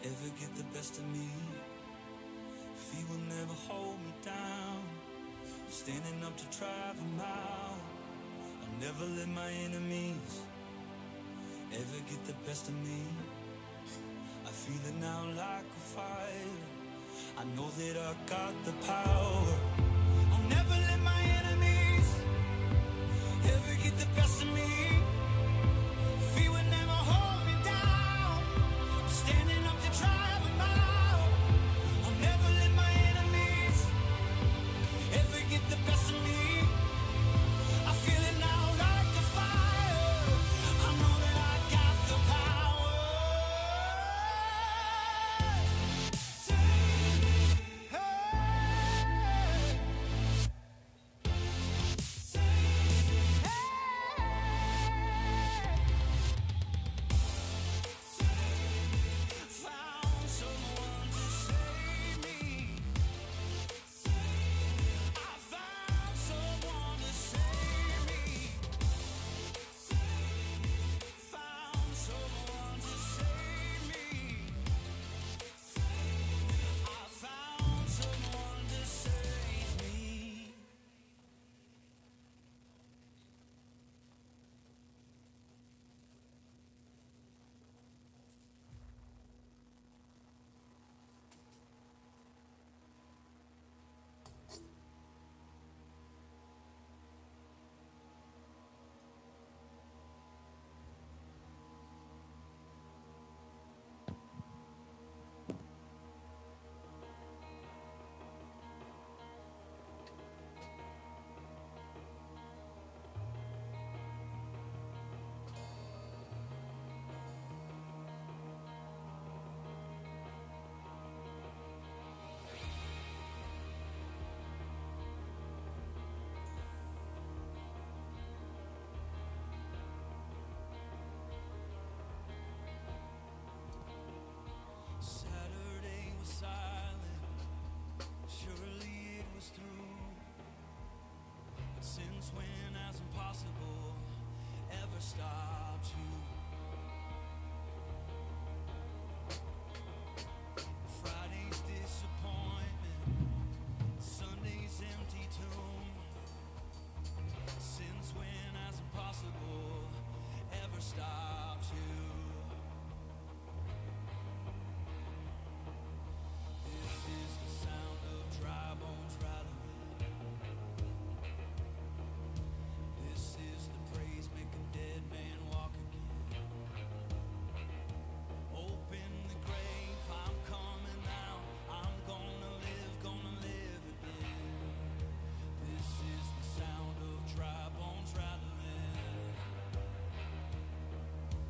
ever get the best of me. Fear will never hold me down. I'm standing up to drive them out. I'll never let my enemies ever get the best of me. I feel it now like a fire. I know that I got the power. I'll never let my enemies ever get the best of me. Fear will never hold me down. I'm standing up to drive them out. I'll never let my enemies ever get the best of me. I feel it now like a fire. I know that I got the power. Save me, hey. Save me, hey. Found someone to save me. I found someone to save me. Found someone to save me. I found someone to save me. Saturday was silent, surely it was through. But since when has impossible ever stopped you? Friday's disappointment, Sunday's empty tomb. Since when has impossible ever stopped you? This is the sound of dry bones rattling. This is the praise make a dead man walk again. Open the grave, I'm coming out. I'm gonna live again. This is the sound of dry bones rattling.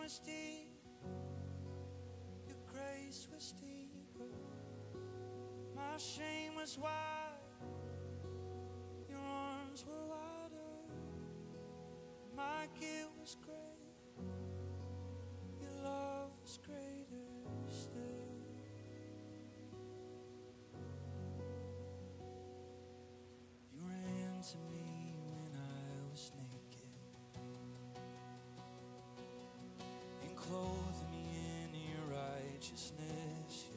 was deep, your grace was deeper. My shame was wide, your arms were wider. My guilt was great, your love was greater still. You ran to me when I was naked and clothed me in your righteousness.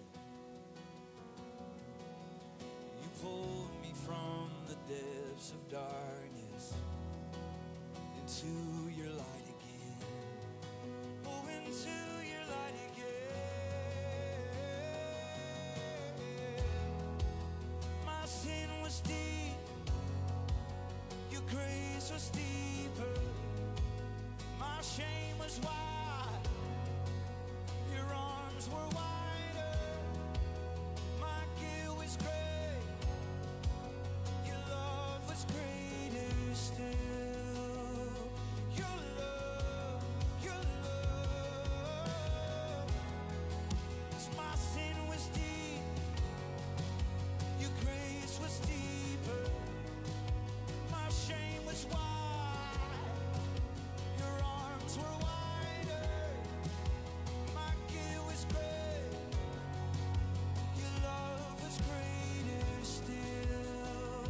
You pulled me from the depths of darkness into your light again. Oh, into your light again. My sin was deep, your grace was deeper. My shame was wide, your arms were wider. My guilt was great, your love was greater still. Your love, your love. 'Cause my sin was deep, your grace was deeper. My shame was wide, your arms were wider. My guilt was great, your love was greater still.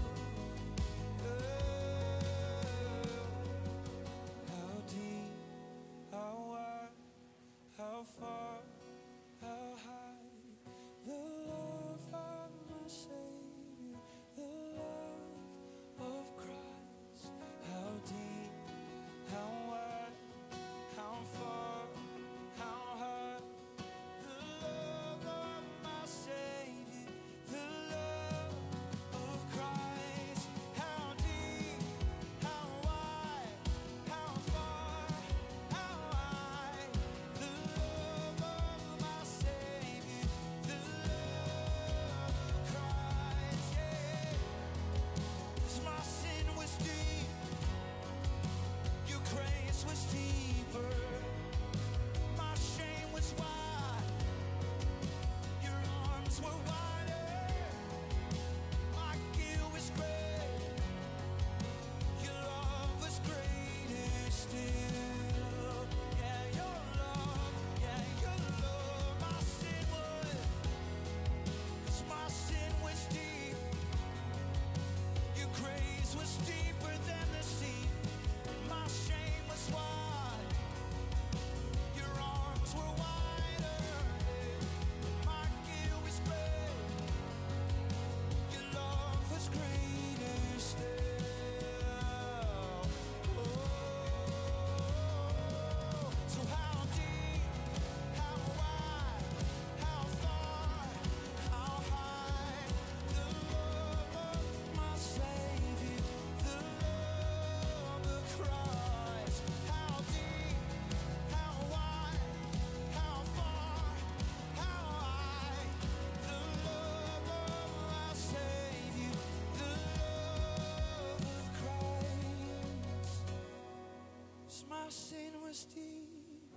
How deep, how wide, how far, how high, the love of my Savior, the love of Christ. How deep, how wide, how far, how high, the love of my Savior, the love of Christ. How deep, how wide, how far, how high, the love of my Savior, the love of Christ. Yeah. 'Cause my sin was deep, your grace was deeper. My shame was wide, your arms were wider. My guilt was great, your love was greater still. Yeah, your love, my sin was, 'cause my sin was deep, your grace was deeper than the sea. My shame was wide, your arms were wider. My guilt was great, your love was greater still. Oh, so how deep, how wide, how far, how high, the love of my Savior, the love of Christ. How deep, how wide, how far, how high, the love of my Savior, the love of Christ. 'Cause my sin was deep,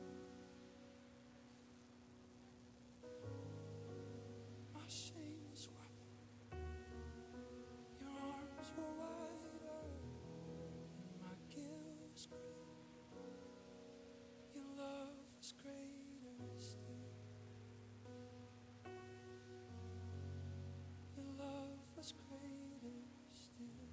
my shame was wide, your arms were wider. My guilt was great, your love was greater still. Your love was greater still.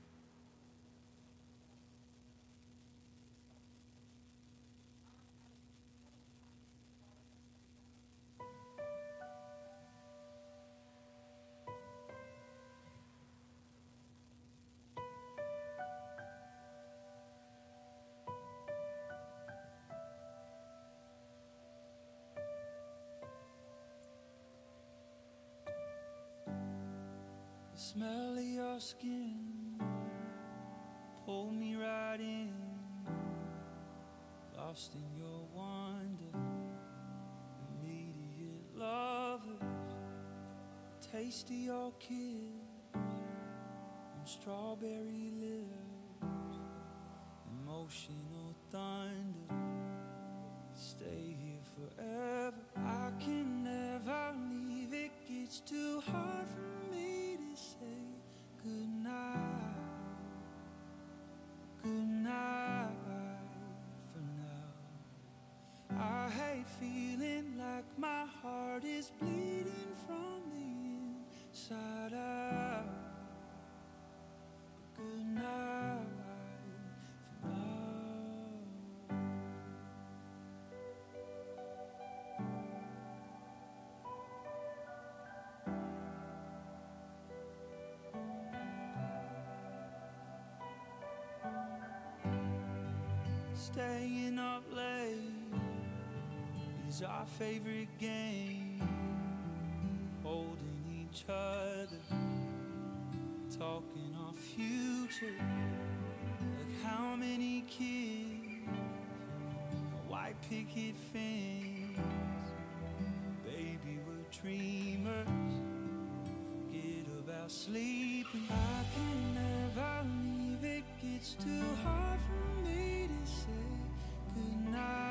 The smell of your skin pulled me right in, lost in your wonder, immediate lovers. Taste of your kiss on strawberry lips, emotional thunder, stay here forever. I can never leave. It gets too hard for me to say goodnight. Goodnight for now. I hate feeling like my heart is bleeding from the inside out. But goodnight for now. Staying up late is our favorite game. Holding each other, talking our future. Like how many kids, white picket fence. Baby, we're dreamers. Forget about sleeping. I can never leave. It gets too hard for me to say goodnight.